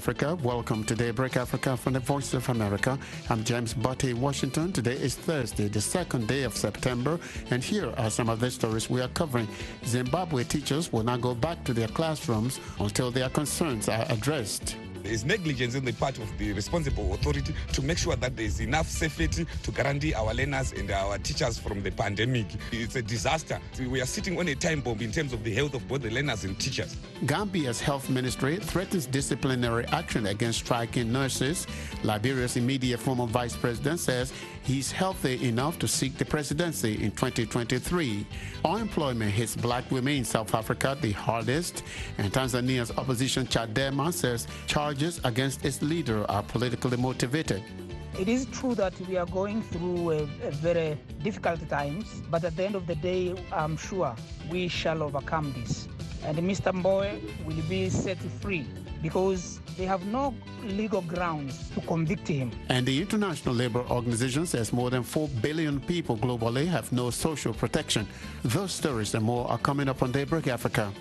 Africa. Welcome to Daybreak Africa from the Voice of America. I'm James Butte, Washington. Today is Thursday, the second day of September, and here are some of the stories we are covering. Zimbabwe teachers will not go back to their classrooms until their concerns are addressed. There is negligence on the part of the responsible authority to make sure that there is enough safety to guarantee our learners and our teachers from the pandemic. It's a disaster. We are sitting on a time bomb in terms of the health of both the learners and teachers. Gambia's health ministry threatens disciplinary action against striking nurses. Liberia's immediate former vice president says he's healthy enough to seek the presidency in 2023. Unemployment hits black women in South Africa the hardest, and Tanzania's opposition Chadema says charges against its leader are politically motivated. It is true that we are going through a very difficult times, but at the end of the day, I'm sure we shall overcome this. And Mr. Mbowe will be set free because they have no legal grounds to convict him. And the International Labour Organization says more than 4 billion people globally have no social protection. Those stories and more are coming up on Daybreak Africa.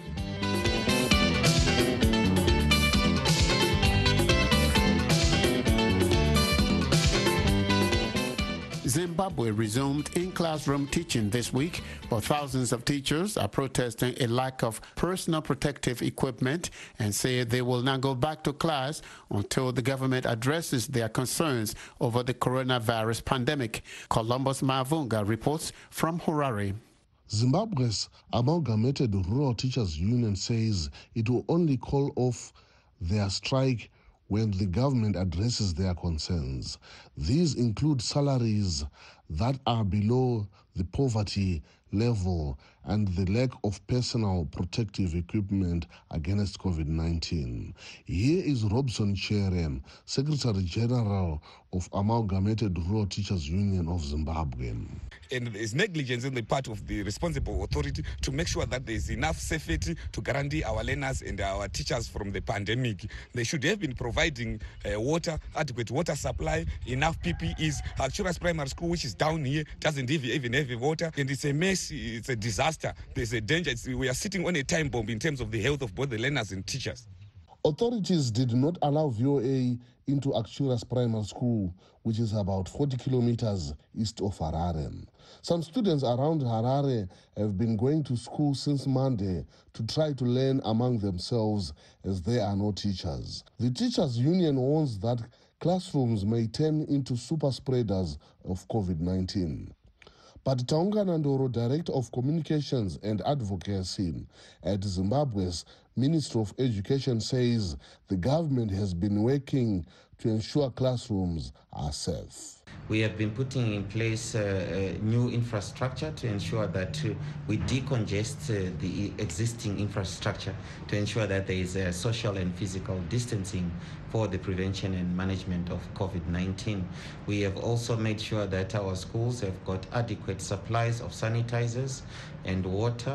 Zimbabwe resumed in-classroom teaching this week, but thousands of teachers are protesting a lack of personal protective equipment and say they will not go back to class until the government addresses their concerns over the coronavirus pandemic. Columbus Mavunga reports from Harare. Zimbabwe's Amalgamated Rural Teachers Union says it will only call off their strike when the government addresses their concerns. These include salaries that are below the poverty level and the lack of personal protective equipment against COVID-19. Here is Robson Cherem, Secretary General of Amalgamated Rural Teachers Union of Zimbabwe. And there is negligence on the part of the responsible authority to make sure that there is enough safety to guarantee our learners and our teachers from the pandemic. They should have been providing water, adequate water supply, enough PPEs. Archuras Primary School, which is down here, doesn't even have water, and it's a mess, it's a disaster. There's a danger. We are sitting on a time bomb in terms of the health of both the learners and teachers. Authorities did not allow VOA into Archuras Primary School, which is about 40 kilometers east of Harare. Some students around Harare have been going to school since Monday to try to learn among themselves as there are no teachers. The teachers' union warns that classrooms may turn into super spreaders of COVID-19. But Taunga Nandoro, Director of Communications and Advocacy at Zimbabwe's Ministry of Education, says the government has been working to ensure classrooms are safe. We have been putting in place new infrastructure to ensure that we decongest the existing infrastructure to ensure that there is social and physical distancing for the prevention and management of COVID-19. We have also made sure that our schools have got adequate supplies of sanitizers and water.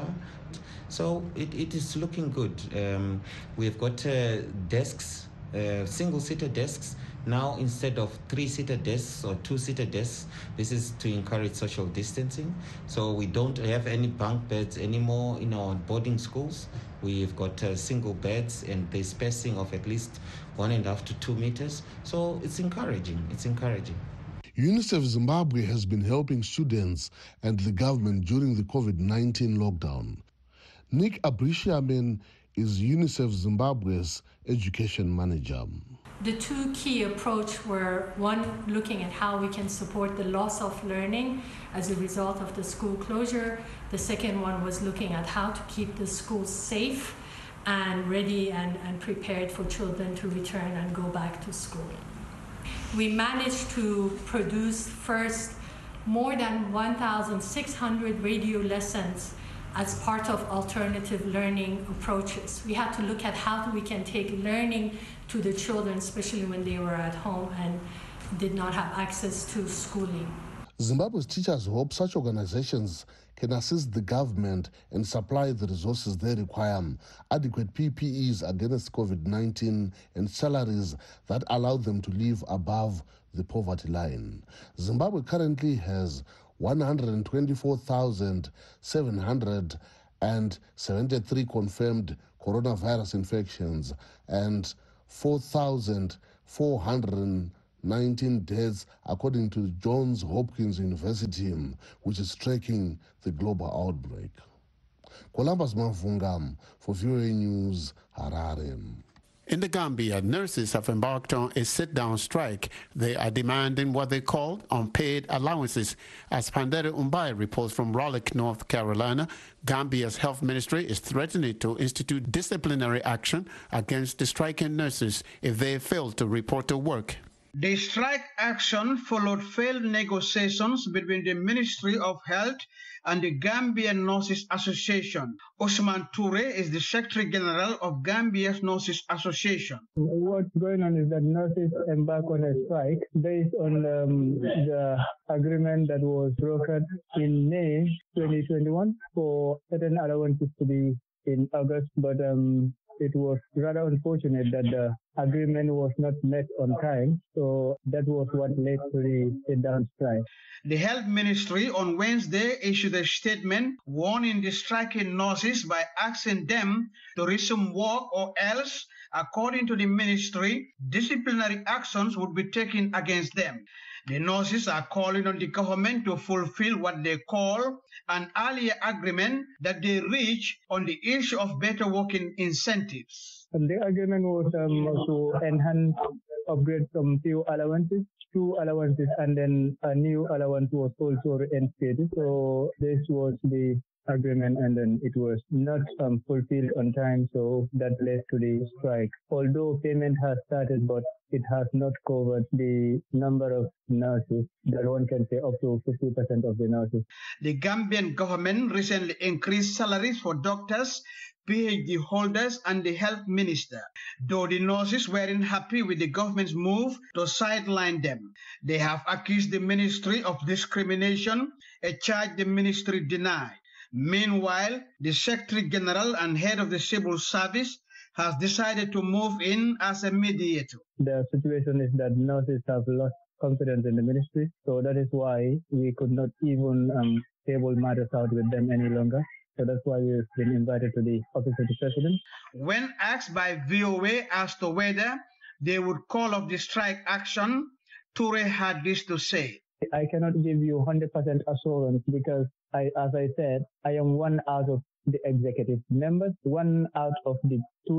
So it is looking good. We have got desks, single-seater desks. Now, instead of 3-seater desks or 2-seater desks, this is to encourage social distancing. So we don't have any bunk beds anymore in our boarding schools. We've got single beds and the spacing of at least 1.5 to 2 meters. So it's encouraging. It's encouraging. UNICEF Zimbabwe has been helping students and the government during the COVID-19 lockdown. Nick Abrishiamen is UNICEF Zimbabwe's education manager. The two key approaches were, one, looking at how we can support the loss of learning as a result of the school closure. The second one was looking at how to keep the schools safe and ready and prepared for children to return and go back to school. We managed to produce first more than 1,600 radio lessons as part of alternative learning approaches. We had to look at how we can take learning to the children, especially when they were at home and did not have access to schooling. Zimbabwe's teachers hope such organizations can assist the government and supply the resources they require, adequate PPEs against COVID-19 and salaries that allow them to live above the poverty line. Zimbabwe currently has 124,773 confirmed coronavirus infections and 4,419 deaths, according to Johns Hopkins University, which is tracking the global outbreak. Columbus Mavungam for VOA News, Harare. In the Gambia, nurses have embarked on a sit-down strike. They are demanding what they call unpaid allowances. As Pandere Umbai reports from Raleigh, North Carolina, Gambia's health ministry is threatening to institute disciplinary action against the striking nurses if they fail to report to work. The strike action followed failed negotiations between the Ministry of Health and the Gambian Nurses Association. Osman Toure is the Secretary General of Gambia's Nurses Association. What's going on is that nurses embark on a strike based on the agreement that was brokered in May 2021 for certain allowances to be in August, but it was rather unfortunate that the agreement was not met on time, so that was what led to the sit-down strike. The Health Ministry on Wednesday issued a statement warning the striking nurses by asking them to resume work, or else, according to the ministry, disciplinary actions would be taken against them. The nurses are calling on the government to fulfill what they call an earlier agreement that they reached on the issue of better working incentives. And the agreement was to enhance, upgrade some few allowances, 2 allowances, and then a new allowance was also reinstated. So this was the agreement, and then it was not fulfilled on time, so that led to the strike. Although payment has started, but it has not covered the number of nurses, that one can say up to 50% of the nurses. The Gambian government recently increased salaries for doctors, PhD holders, and the health minister. Though the nurses weren't happy with the government's move to sideline them, they have accused the ministry of discrimination, a charge the ministry denied. Meanwhile, the Secretary General and head of the civil service has decided to move in as a mediator. The situation is that nurses have lost confidence in the ministry, so that is why we could not even table matters out with them any longer. So that's why we've been invited to the office of the president. When asked by VOA as to whether they would call off the strike action, Toure had this to say. I cannot give you 100% assurance because, as I said, I am one out of the executive members, one out of the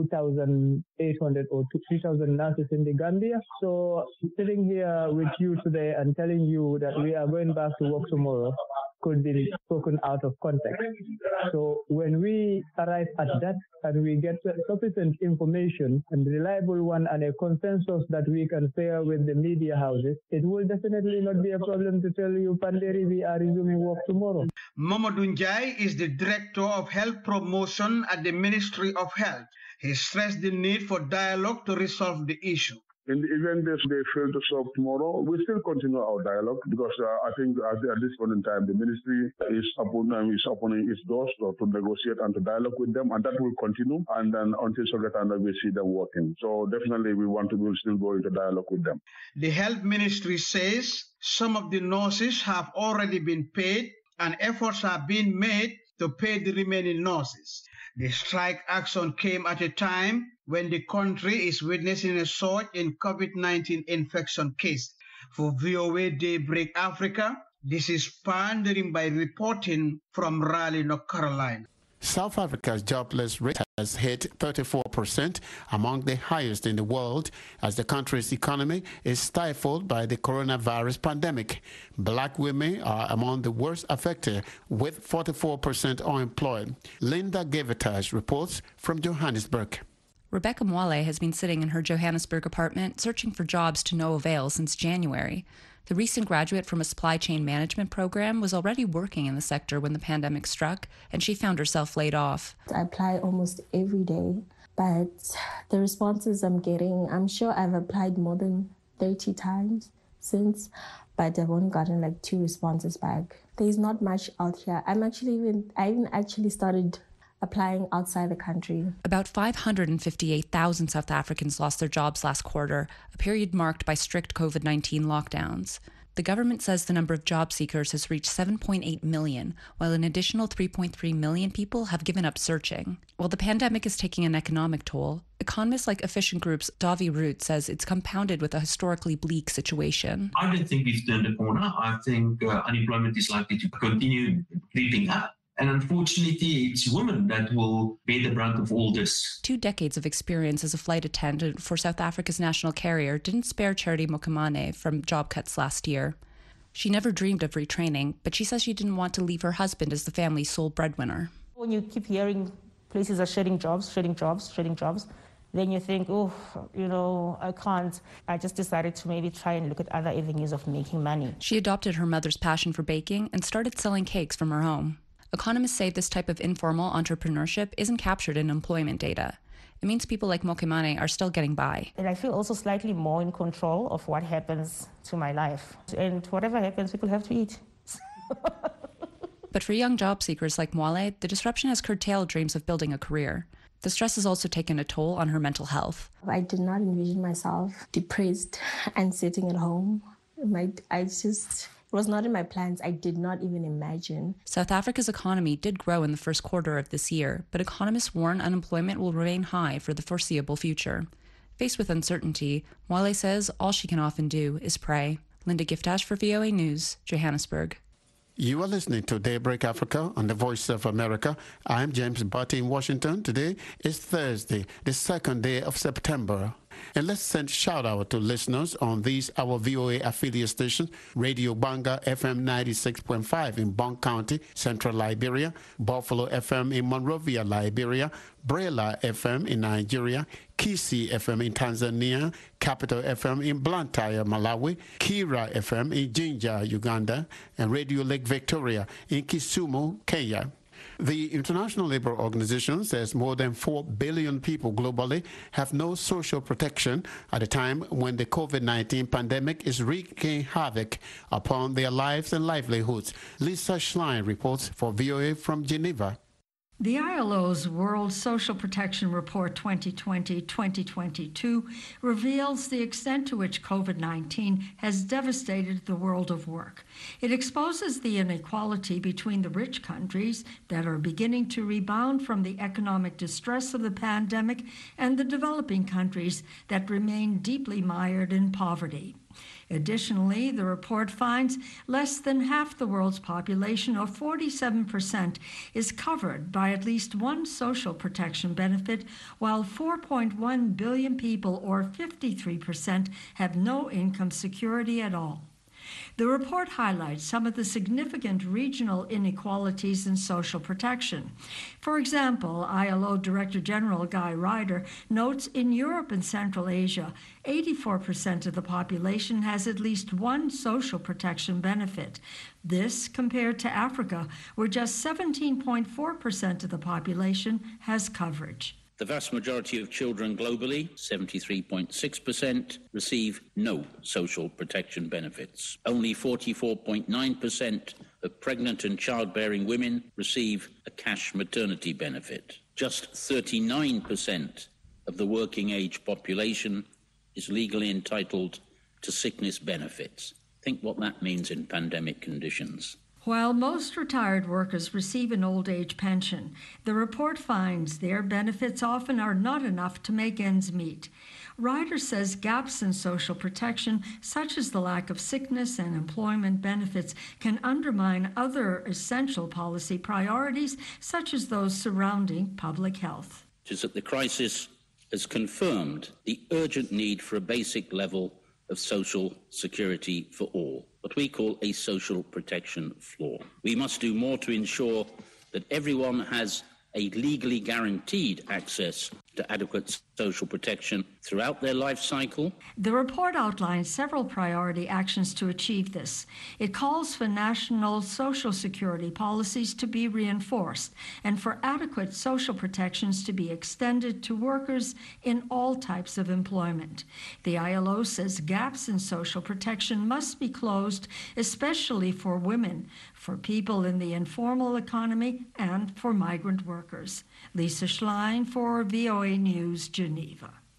2,800 or 3,000 nurses in the Gambia. So sitting here with you today and telling you that we are going back to work tomorrow could be spoken out of context. So when we arrive at that and we get sufficient information and reliable one and a consensus that we can share with the media houses, it will definitely not be a problem to tell you, Panderi, we are resuming work tomorrow. Mamadou Njai is the Director of Health Promotion at the Ministry of Health. He stressed the need for dialogue to resolve the issue. In the event that they fail to solve tomorrow, we still continue our dialogue because I think at this point in time, the ministry is opening its doors to negotiate and to dialogue with them, and that will continue. And then until Sogetana, we see them working. So definitely we want to still go into dialogue with them. The health ministry says some of the nurses have already been paid and efforts are being made to pay the remaining nurses. The strike action came at a time when the country is witnessing a surge in COVID-19 infection cases. For VOA Daybreak Africa, this is Pandering by reporting from Raleigh, North Carolina. South Africa's jobless rate has hit 34%, among the highest in the world, as the country's economy is stifled by the coronavirus pandemic. Black women are among the worst affected, with 44% unemployed. Linda Gavitas reports from Johannesburg. Rebecca Mwale has been sitting in her Johannesburg apartment searching for jobs to no avail since January. The recent graduate from a supply chain management program was already working in the sector when the pandemic struck, and she found herself laid off. I apply almost every day, but the responses I'm getting, I'm sure I've applied more than 30 times since, but I've only gotten like 2 responses back. There's not much out here. I even actually started applying outside the country. About 558,000 South Africans lost their jobs last quarter, a period marked by strict COVID-19 lockdowns. The government says the number of job seekers has reached 7.8 million, while an additional 3.3 million people have given up searching. While the pandemic is taking an economic toll, economists like Efficient Group's Davi Root says it's compounded with a historically bleak situation. I don't think we've turned a corner. I think unemployment is likely to continue creeping up. And unfortunately, it's women that will bear the brunt of all this. 2 decades of experience as a flight attendant for South Africa's national carrier didn't spare Charity Mokomane from job cuts last year. She never dreamed of retraining, but she says she didn't want to leave her husband as the family's sole breadwinner. When you keep hearing places are shedding jobs, then you think, I can't. I just decided to maybe try and look at other avenues of making money. She adopted her mother's passion for baking and started selling cakes from her home. Economists say this type of informal entrepreneurship isn't captured in employment data. It means people like Mokomane are still getting by. And I feel also slightly more in control of what happens to my life. And whatever happens, people have to eat. But for young job seekers like Mwale, the disruption has curtailed dreams of building a career. The stress has also taken a toll on her mental health. I did not envision myself depressed and sitting at home. It was not in my plans. I did not even imagine. South Africa's economy did grow in the first quarter of this year, but economists warn unemployment will remain high for the foreseeable future. Faced with uncertainty, Mwale says all she can often do is pray. Linda Giftash for VOA News, Johannesburg. You are listening to Daybreak Africa on the Voice of America. I'm James Butty in Washington. Today is Thursday, the 2nd day of September. And let's send shout out to listeners on these our VOA affiliate stations: Radio Banga FM 96.5 in Bonk County, Central Liberia, Buffalo FM in Monrovia, Liberia, Brela FM in Nigeria, Kisi FM in Tanzania, Capital FM in Blantyre, Malawi, Kira FM in Jinja, Uganda, and Radio Lake Victoria in Kisumu, Kenya. The International Labour Organization says more than 4 billion people globally have no social protection at a time when the COVID-19 pandemic is wreaking havoc upon their lives and livelihoods. Lisa Schlein reports for VOA from Geneva. The ILO's World Social Protection Report 2020-2022 reveals the extent to which COVID-19 has devastated the world of work. It exposes the inequality between the rich countries that are beginning to rebound from the economic distress of the pandemic and the developing countries that remain deeply mired in poverty. Additionally, the report finds less than half the world's population, or 47%, is covered by at least one social protection benefit, while 4.1 billion people, or 53%, have no income security at all. The report highlights some of the significant regional inequalities in social protection. For example, ILO Director General Guy Ryder notes in Europe and Central Asia, 84% of the population has at least one social protection benefit. This compared to Africa, where just 17.4% of the population has coverage. The vast majority of children globally, 73.6%, receive no social protection benefits. Only 44.9% of pregnant and childbearing women receive a cash maternity benefit. Just 39% of the working age population is legally entitled to sickness benefits. Think what that means in pandemic conditions. While most retired workers receive an old age pension, the report finds their benefits often are not enough to make ends meet. Ryder says gaps in social protection, such as the lack of sickness and employment benefits, can undermine other essential policy priorities, such as those surrounding public health. It is that the crisis has confirmed the urgent need for a basic level of social security for all, what we call a social protection floor. We must do more to ensure that everyone has a legally guaranteed access to adequate social protection throughout their life cycle. The report outlines several priority actions to achieve this. It calls for national social security policies to be reinforced and for adequate social protections to be extended to workers in all types of employment. The ILO says gaps in social protection must be closed, especially for women, for people in the informal economy, and for migrant workers. Lisa Schlein for VOA News, Geneva.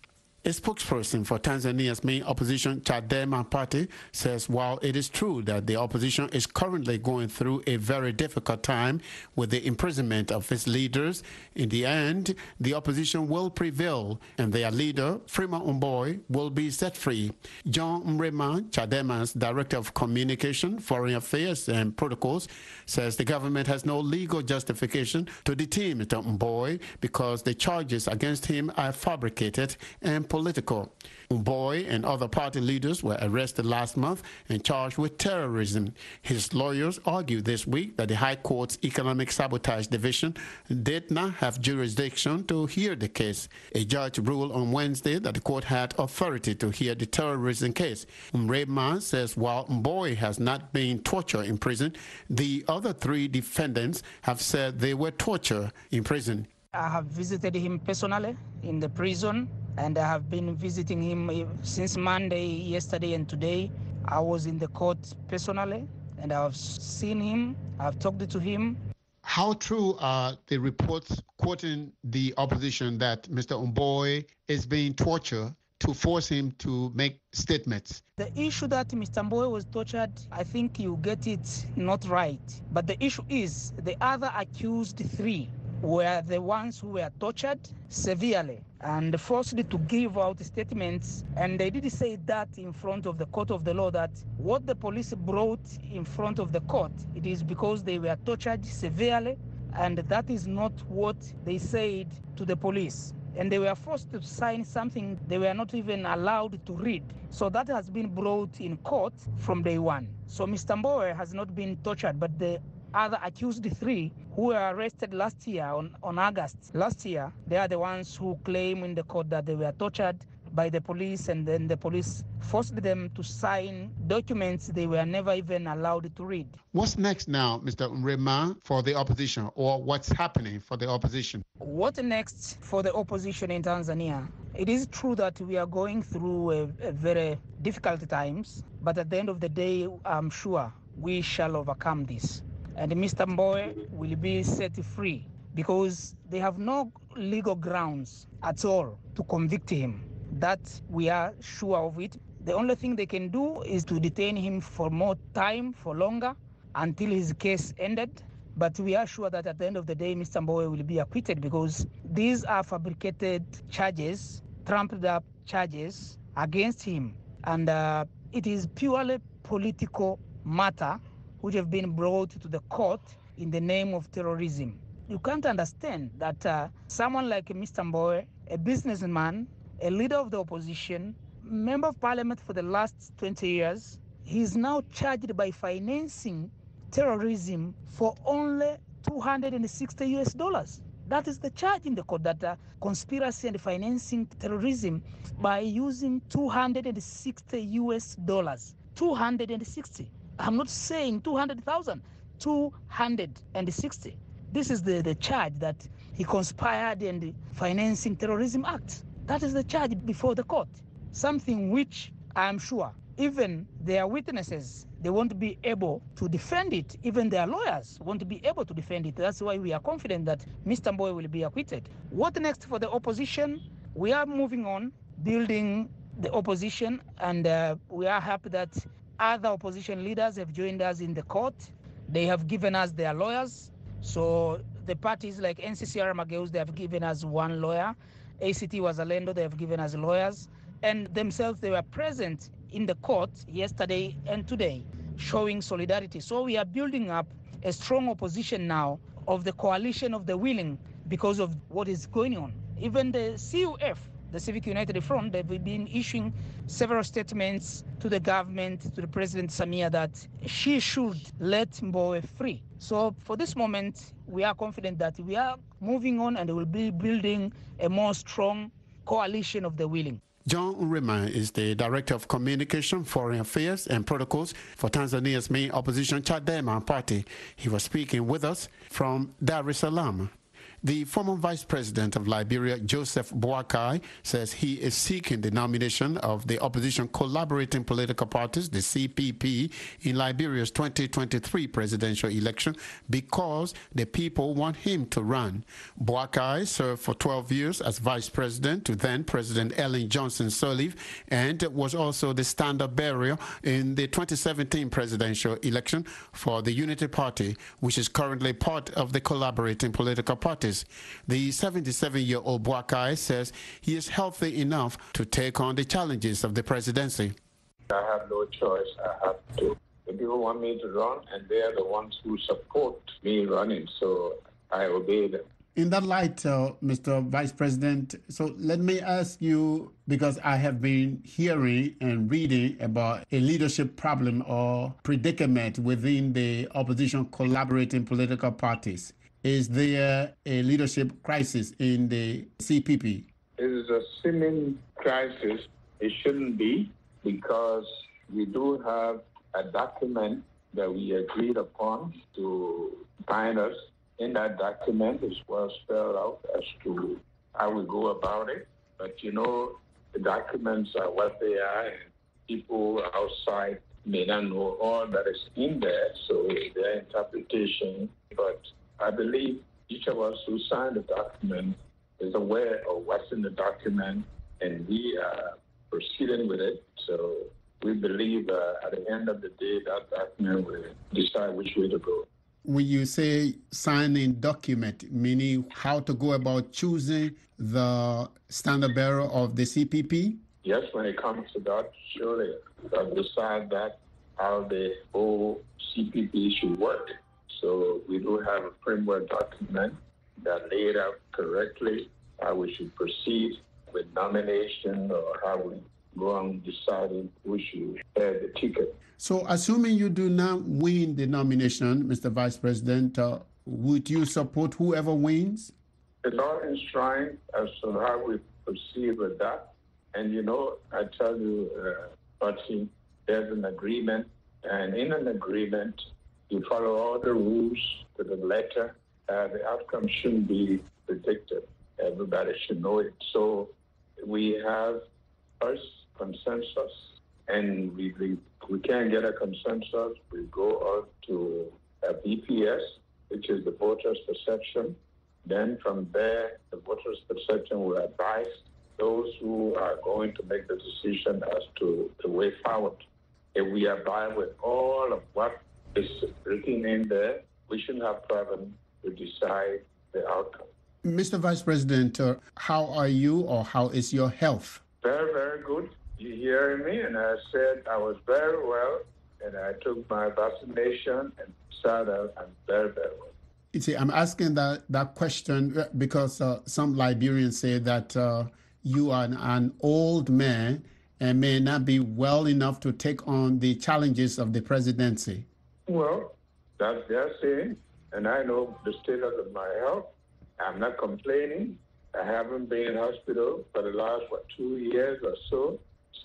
A spokesperson for Tanzania's main opposition, Chadema party, says while it is true that the opposition is currently going through a very difficult time with the imprisonment of its leaders, in the end, the opposition will prevail and their leader, Freeman Mbowe, will be set free. John Mrema, Chadema's Director of Communication, Foreign Affairs and Protocols, says the government has no legal justification to detain Mr. Mbowe because the charges against him are fabricated and political. Mbowe and other party leaders were arrested last month and charged with terrorism. His lawyers argued this week that the High Court's Economic Sabotage Division did not have jurisdiction to hear the case. A judge ruled on Wednesday that the court had authority to hear the terrorism case. Mrema says while Mbowe has not been tortured in prison, the other three defendants have said they were tortured in prison. I have visited him personally in the prison, and I have been visiting him since Monday, yesterday, and today. I was in the court personally, and I have seen him, I have talked to him. How true are the reports quoting the opposition that Mr. Mbowe is being tortured to force him to make statements? The issue that Mr. Mbowe was tortured, I think you get it not right. But the issue is the other accused three were the ones who were tortured severely and forced to give out statements. And they did say that in front of the court of the law, that what the police brought in front of the court, it is because they were tortured severely, and that is not what they said to the police. And they were forced to sign something they were not even allowed to read. So that has been brought in court from day one. So Mr. Mbowe has not been tortured, but the other accused three who were arrested last year on August last year, they are the ones who claim in the court that they were tortured by the police, and then the police forced them to sign documents they were never even allowed to read. What's next now, Mr. Mrema, for the opposition, or what's happening for the opposition? What next for the opposition in Tanzania? It is true that we are going through a very difficult times, but at the end of the day, I'm sure we shall overcome this. And Mr. Mbowe will be set free because they have no legal grounds at all to convict him. That we are sure of it. The only thing they can do is to detain him for more time, for longer, until his case ended. But we are sure that at the end of the day, Mr. Mbowe will be acquitted because these are fabricated charges, trumped up charges against him. And it is purely political matter which have been brought to the court in the name of terrorism. You can't understand that someone like Mr. Mbowe, a businessman, a leader of the opposition, member of parliament for the last 20 years, he is now charged by financing terrorism for only $260. That is the charge in the court, that conspiracy and financing terrorism by using $260. 260. I'm not saying 200,000, 260. This is the charge, that he conspired in the Financing Terrorism Act. That is the charge before the court. Something which I am sure even their witnesses, they won't be able to defend it. Even their lawyers won't be able to defend it. That's why we are confident that Mr. Mbowe will be acquitted. What next for the opposition? We are moving on, building the opposition, and we are happy that other opposition leaders have joined us in the court. They have given us their lawyers. So the parties like NCCR Mageus, they have given us one lawyer. ACT Wazalendo, they have given us lawyers. And themselves, they were present in the court yesterday and today, showing solidarity. So we are building up a strong opposition now of the coalition of the willing because of what is going on. Even the CUF, the Civic United Front, they've been issuing several statements to the government, to the President Samia, that she should let Mbowe free. So for this moment, we are confident that we are moving on and we will be building a more strong coalition of the willing. John Mrema is the Director of Communication, Foreign Affairs and Protocols for Tanzania's main opposition, Chadema party. He was speaking with us from Dar es Salaam. The former Vice President of Liberia, Joseph Boakai, says he is seeking the nomination of the opposition collaborating political parties, the CPP, in Liberia's 2023 presidential election because the people want him to run. Boakai served for 12 years as Vice President to then President Ellen Johnson Sirleaf and was also the standard bearer in the 2017 presidential election for the Unity Party, which is currently part of the collaborating political parties. The 77-year-old Boakai says he is healthy enough to take on the challenges of the presidency. I have no choice. I have to. The people want me to run, and they are the ones who support me running, so I obey them. In that light, Mr. Vice President, so let me ask you, because I have been hearing and reading about a leadership problem or predicament within the opposition collaborating political parties. Is there a leadership crisis in the CPP? It is a seeming crisis. It shouldn't be, because we do have a document that we agreed upon to bind us. In that document, it was spelled out as to how we go about it. But, the documents are what they are, and people outside may not know all that is in there, so their interpretation. But I believe each of us who signed the document is aware of what's in the document, and we are proceeding with it. So we believe at the end of the day, that document will decide which way to go. When you say signing document, meaning how to go about choosing the standard bearer of the CPP? Yes, when it comes to that, surely they'll decide that how the whole CPP should work. So we do have a framework document that laid out correctly how we should proceed with nomination or how we go on deciding who should have the ticket. So assuming you do not win the nomination, Mr. Vice President, would you support whoever wins? It's all enshrined as to how we proceed with that. And, I tell you, Patsy, there's an agreement. And in an agreement, you follow all the rules to the letter. The outcome shouldn't be predicted. Everybody should know it. So we have first consensus, and we can't get a consensus. We go out to a BPS, which is the voters' perception. Then from there, the voters' perception will advise those who are going to make the decision as to the way forward. If we abide with all of what is written in there, we shouldn't have problem to decide the outcome. Mr. Vice President, how are you, or how is your health? Very, very good. You hearing me? And I said I was very well, and I took my vaccination and said I'm very, very well. You see, I'm asking that question because some Liberians say that you are an old man and may not be well enough to take on the challenges of the presidency. Well, that's their saying, and I know the status of my health. I'm not complaining. I haven't been in hospital for the last, 2 years or so.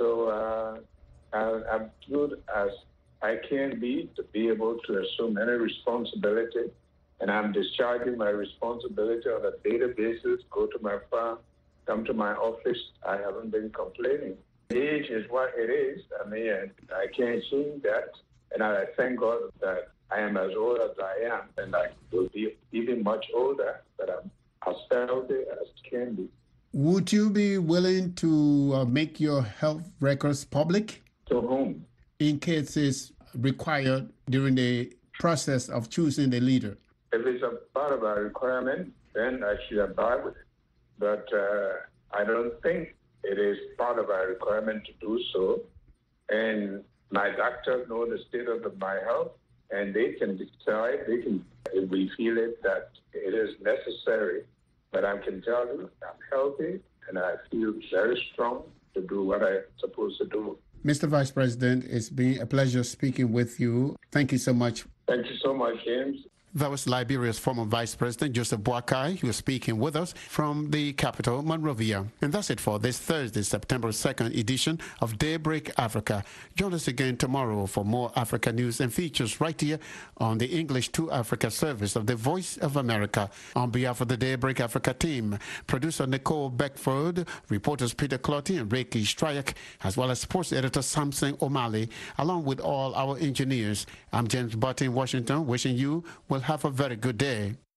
So I'm good as I can be to be able to assume any responsibility. And I'm discharging my responsibility on a daily basis, go to my farm, come to my office. I haven't been complaining. Age is what it is. I mean, I can't change that. And I thank God that I am as old as I am, and I will be even much older, but I'm as healthy as can be. Would you be willing to make your health records public? To whom? In case it's required during the process of choosing the leader. If it's a part of our requirement, then I should abide with it. But I don't think it is part of our requirement to do so. And my doctors know the status of my health, and they can decide, if we feel it that it is necessary. But I can tell you, I'm healthy, and I feel very strong to do what I'm supposed to do. Mr. Vice President, it's been a pleasure speaking with you. Thank you so much. Thank you so much, James. That was Liberia's former Vice President Joseph Boakai, who was speaking with us from the capital, Monrovia. And that's it for this Thursday, September 2nd edition of Daybreak Africa. Join us again tomorrow for more Africa news and features right here on the English to Africa service of the Voice of America. On behalf of the Daybreak Africa team, producer Nicole Beckford, reporters Peter Clotty and Reiki Stryak, as well as sports editor Samson O'Malley, along with all our engineers, I'm James Butt in Washington, wishing you will have a very good day.